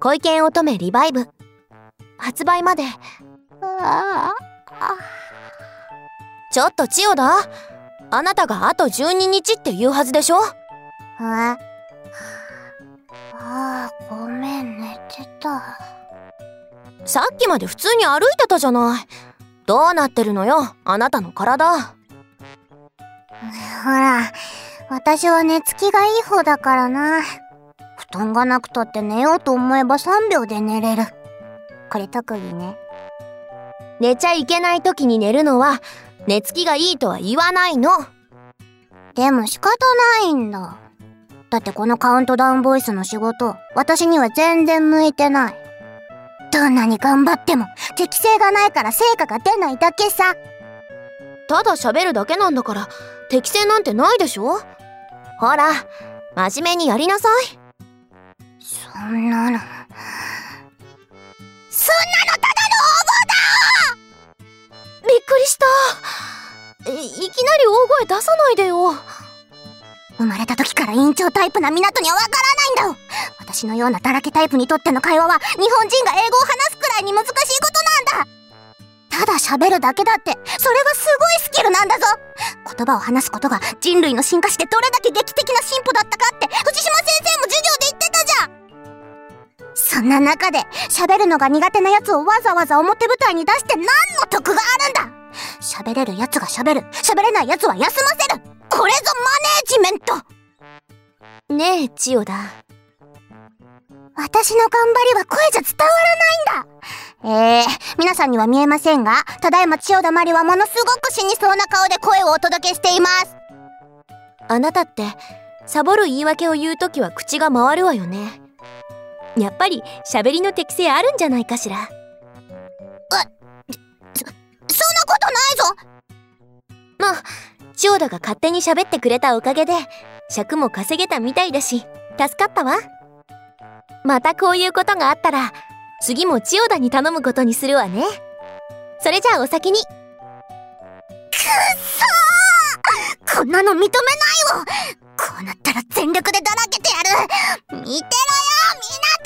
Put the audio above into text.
恋犬乙女リバイブ発売までちょっと千代田、あなたがあと12日って言うはずでしょ。 ごめん、寝てた。 さっきまで普通に歩いてたじゃない。どうなってるのよ、あなたの体。 ほら、私は寝つきがいい方だからな。布団がなくたって寝ようと思えば3秒で寝れる。これ特技ね。 寝ちゃいけない時に寝るのは寝つきがいいとは言わないの。 でも仕方ないんだ。だってこのカウントダウンボイスの仕事、私には全然向いてない。どんなに頑張っても適性がないから成果が出ないだけさ。 ただ喋るだけなんだから適性なんてないでしょ。ほら、真面目にやりなさい。 そんなのただの応募だ！ びっくりした。いきなり大声出さないでよ。 生まれた時から院長タイプな港にはわからないんだ。私のようなだらけタイプにとっての会話は日本人が英語を話すくらいに難しいことなんだ。ただ喋るだけだって、それはすごいスキルなんだぞ。言葉を話すことが人類の進化してどれだけ劇的な進歩だったかって藤島先生も授業で言ってたじゃん。そんな中で喋るのが苦手なやつをわざわざ表舞台に出して何の得があるんだ。喋れるやつが喋る、喋れないやつは休ませる。これぞマネージメント。 ねえ千代田、 私の頑張りは声じゃ伝わらないんだ。皆さんには見えませんが、ただいま千代田まりはものすごく死にそうな顔で声をお届けしています。 あなたってサボる言い訳を言うときは口が回るわよね。やっぱり喋りの適性あるんじゃないかしら。 そんなことないぞ。 まあ千代田が勝手に喋ってくれたおかげで尺も稼げたみたいだし助かったわ。またこういうことがあったら次も千代田に頼むことにするわね。それじゃあお先に。 くっそー、こんなの認めないわ。こうなったら全力でだらけてやる。見てろよみんな。